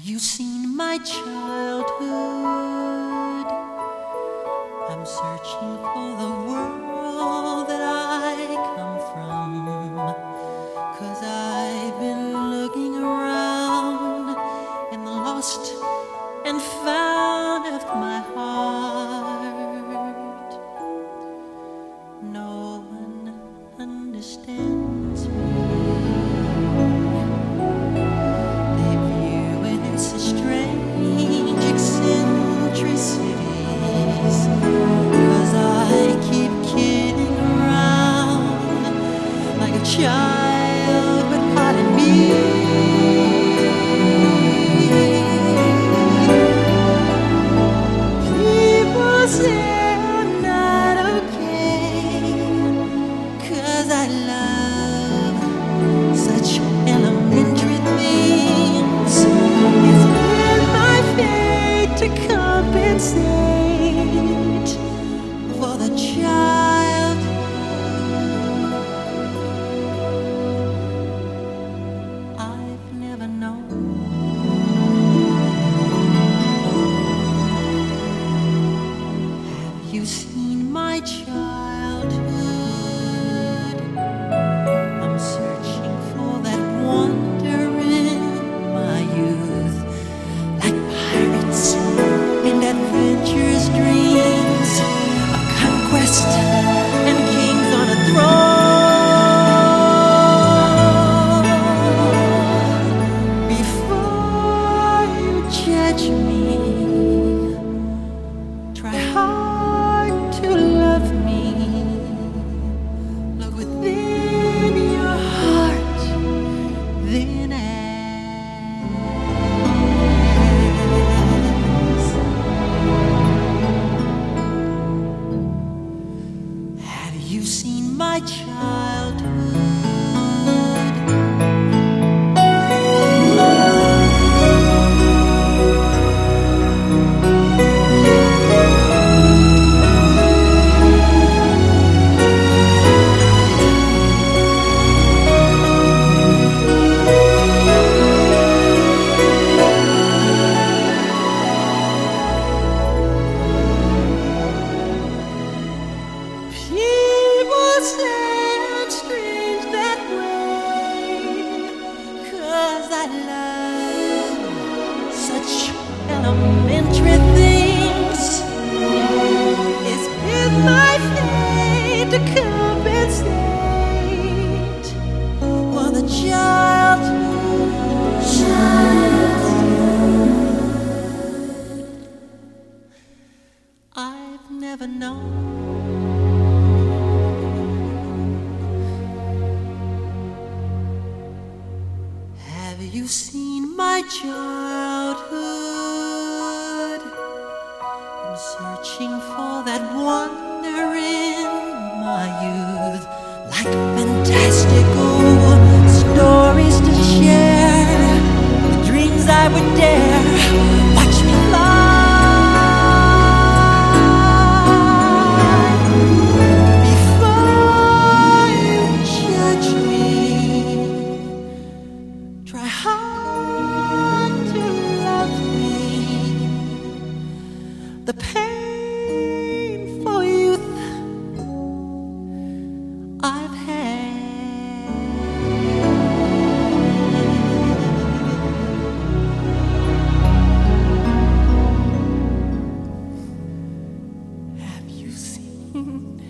you seen my childhood? I'm searching for the world that I come from, 'cause I've been looking around in the lost and found of my heart. No one understands me. They view it as a strange eccentricities, 'cause I keep kidding around like a child, but pardon me. People say I'm not okay, 'cause I love such elementary things. It's been my fate to compensate for the child I've never known. Have you seen my childhood? I'm searching for that wonder in my youth, like pirates and adventurous dreams of conquest and kings on a throne. Before you judge me, try hard to love me. Look within your heart, then ask. Have you seen my childhood? People say I'm strange that way, 'cause I love such elementary things. It's been my fate to compensate for the child I've never known. Have you seen my childhood? I'm searching for that wonder in my youth, like fantastical stories to share, the dreams I would dare. Watch me fly. Before you judge me, try hard to love me. The painful youth I've had. Have you seen